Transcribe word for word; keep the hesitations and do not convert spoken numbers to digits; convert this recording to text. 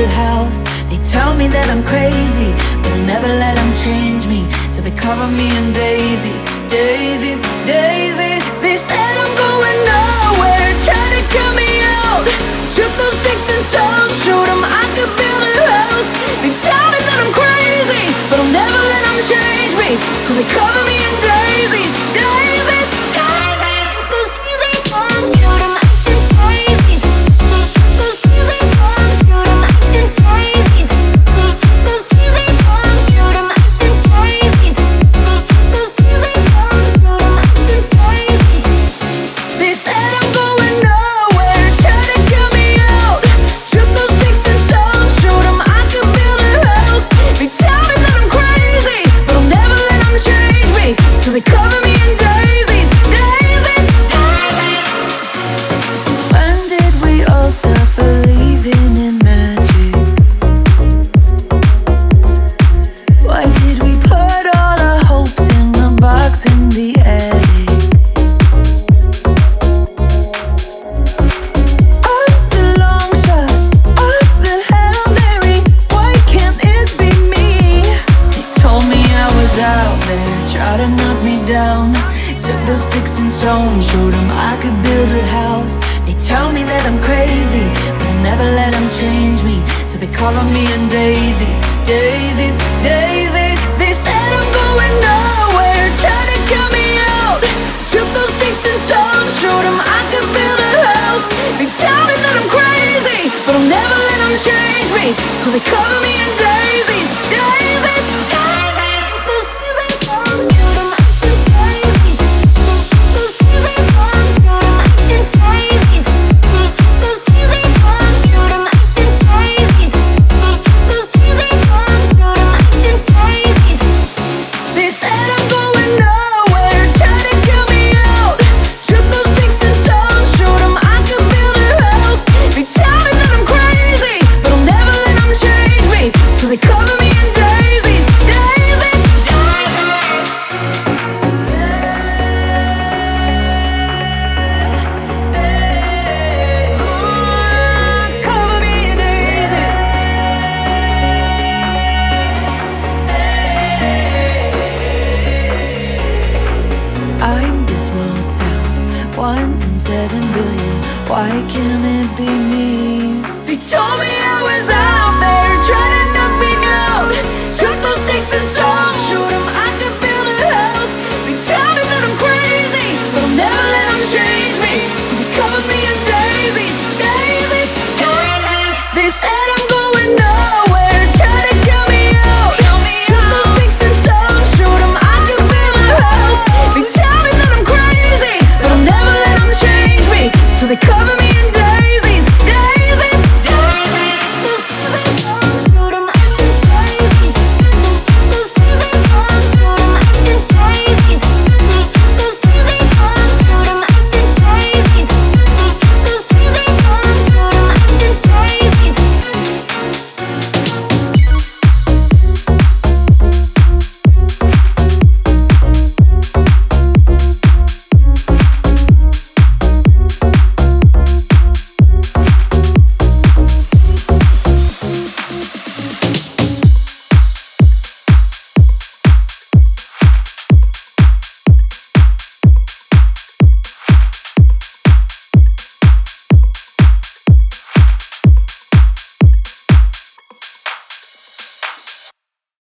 a house. They tell me that I'm crazy, but I'll never let them change me. So they cover me in daisies, daisies, daisies. They said I'm going nowhere, try to cut me out. Took those sticks and stones, showed them I could build a house. They tell me that I'm crazy, but I'll never let them change me. So they cover me in daisies, daisies, daisies. Those daisies, shoot 'em acting crazy. Those daisies, shoot 'em acting crazy. Those daisies, shoot 'em acting crazy. Those daisies, shoot 'em acting crazy. They said I'm going nowhere, try to cut me out. Took those sticks and stones, showed 'em I could build a house. They tell me that I'm crazy, but I'll never let them change me. So they cover me in daisies, daisies, daisies. When did we all stop believing in magic? Why did we put all our hopes in a box in the attic? I'm the long shot, I'm the Hail Mary. Why can't it be me? They told me I was out there, tried to knock me down. Took those sticks and stones, showed them I could build a house. They tell me that I'm crazy, but I'll never let them change me. So they cover me in daisies, daisies, daisies. They said I'm going nowhere, try to cut me out. Took those sticks and stones, showed them I could build a house. They tell me that I'm crazy, but I'll never let them change me. So they cover me in daisies, daisies.